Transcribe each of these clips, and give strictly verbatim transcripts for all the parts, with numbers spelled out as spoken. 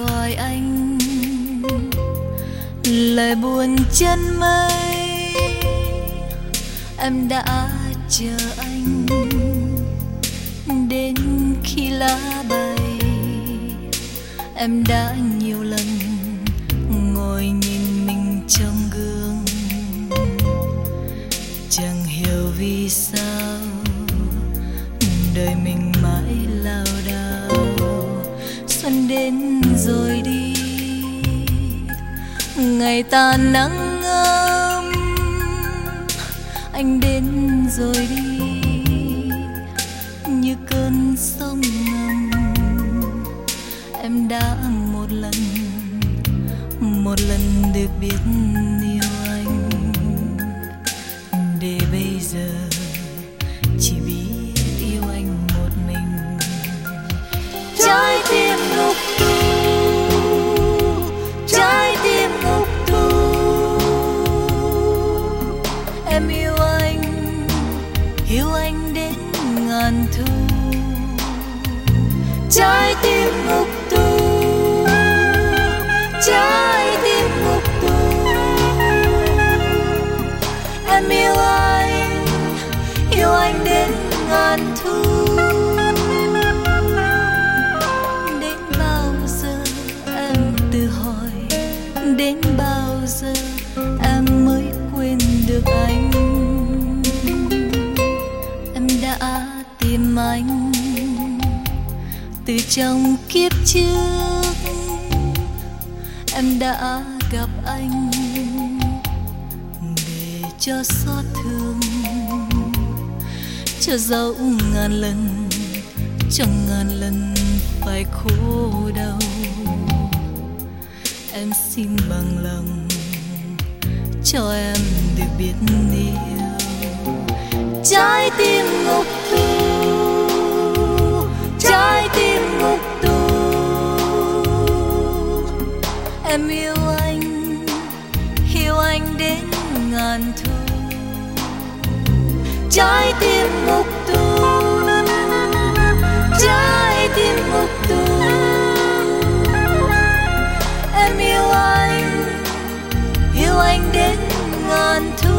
gọi anh, lời buồn chân mây. Em đã chờ anh đến khi lá bay. Em đã nhiều lần ngồi nhìn mình trong gương, chẳng hiểu vì sao đời mình mãi lao đao. Xuân đến rồi đi, ngày tàn nắng ấm, anh đến rồi đi như cơn sông ngầm. Em đã một lần một lần được biết yêu anh, để bây giờ chỉ biết yêu anh một mình. Trái tim ngục tù, trái tim ngục tù. Em yêu anh, yêu anh đến ngàn thu. Trái tim ngục tù, trái tim ngục tù. Em yêu anh, yêu anh đến ngàn thu. Đến bao giờ em tự hỏi, đến bao giờ em mới quên được anh. Em đã tìm anh từ trong kiếp trước, em đã gặp anh để cho xót thương, cho dẫu ngàn lần, cho ngàn lần phải khổ đau. Em xin bằng lòng cho em được biết yêu. Trái tim ngục tù, trái tim ngục tù. Em yêu anh, yêu anh đến ngàn thu. Trái tim ngục tù, trái tim ngục tù. Em yêu anh, yêu anh đến ngàn thu.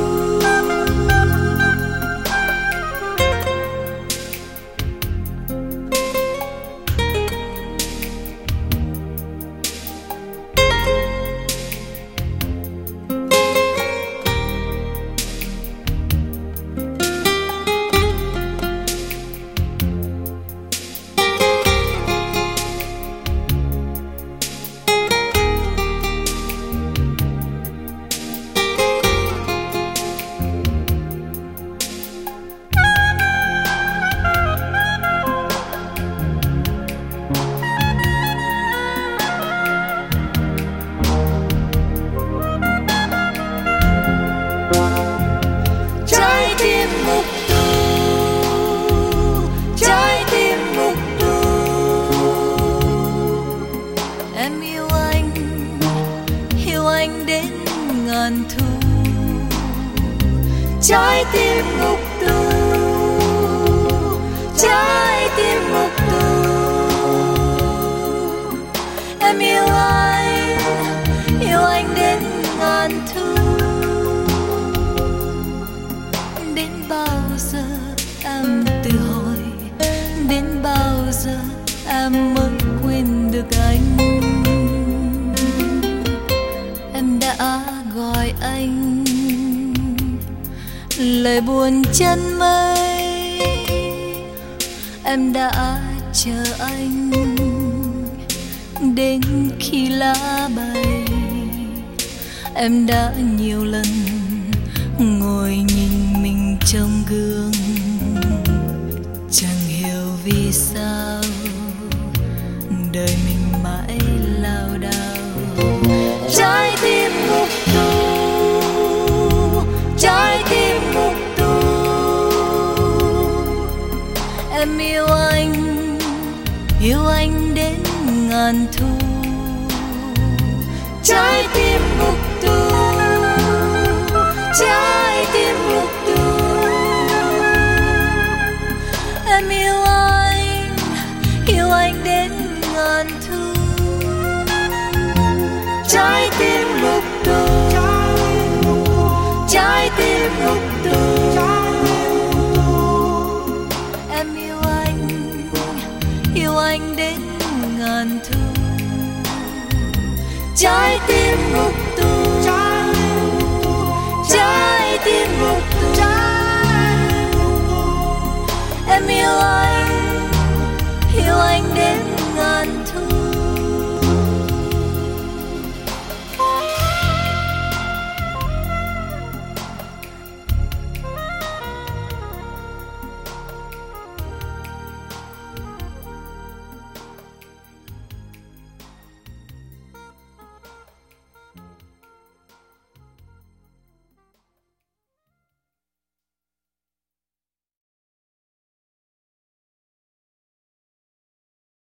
Trái tim ngục tù, trái tim ngục tù. Em yêu anh, yêu anh đến ngàn thu. Đến bao giờ em tự hỏi, đến bao giờ em mới quên được anh. Em đã gọi anh, lời buồn chân mây. Em đã chờ anh đến khi lá bay. Em đã nhiều lần ngồi nhìn mình trong gương, chẳng hiểu vì sao đời mình mãi lao đao. Trái tim ngục tù, trái tim ngục tù. Em yêu anh, yêu anh đến ngàn thu. Trái tim ngục tù, trái tim ngục tù. Em yêu anh, yêu anh đến ngàn thu. trái tim ngục